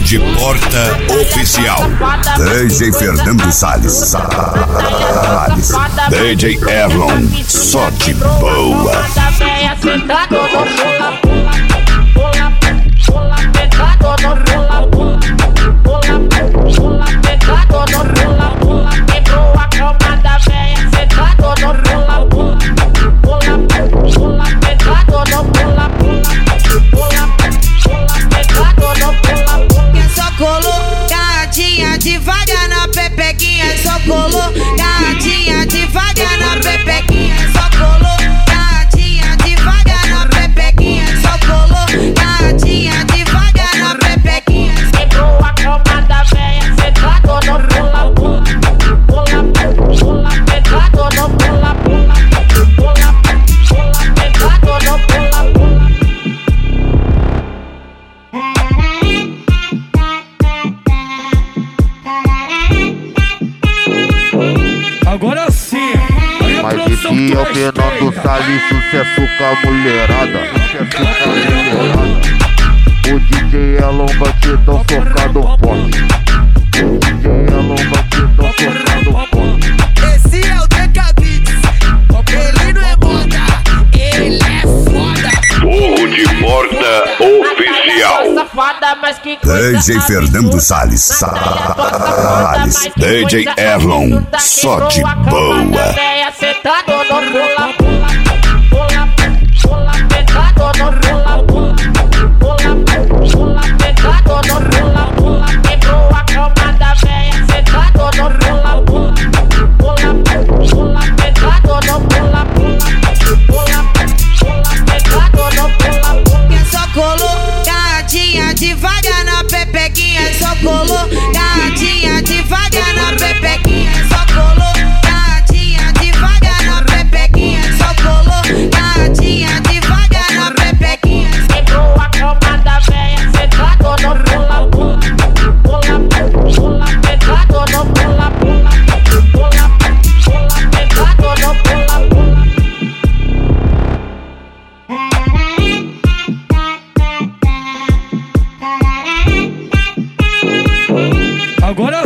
de Porta Oficial. DJ Fernando Salles. DJ Erlon, só de boa. Devagar na pepequinha, só colou. Gatinha devagar na pepequinha, só colou. Gatinha devagar na pepequinha, só colou. Gatinha devagar na pepequinha. Quebrou a cama da véia, sentado no pula, pula, pula, pula, sentado no pula, pula, pula, pula, sentado no pula, pula. Agora sim, mas esse é o Fernando Salles, sucesso com a mulherada. O DJ Erlon batidão socado forte. O DJ Erlon batidão socado forte. Esse é o DK Beats, ele não é moda, ele é foda. Forro de Porta Oficial. DJ Fernando Salles. DJ Erlon, só de boa. Sentado no pula, pula, pula, pula, sentado no pula, pula, pula, pula, sentado no pula, pula. Quebrou a cama da véia, sentado no pula, pula, pula, pula, sentado no pula, pula, pula, pula, sentado no pula, pula. Só colou. Gatinha devagar na pepequinha, só colou. Gatinha devagar na pepequinha, só colou. Gatinha devagar na pepequinha, só colou. Gatinha devagar na pepequinha. Quebrou a cama da véia, sentado no pula, pula, pula, pula, sentado no pula, pula, pula, pula, sentado no pula, pula. agora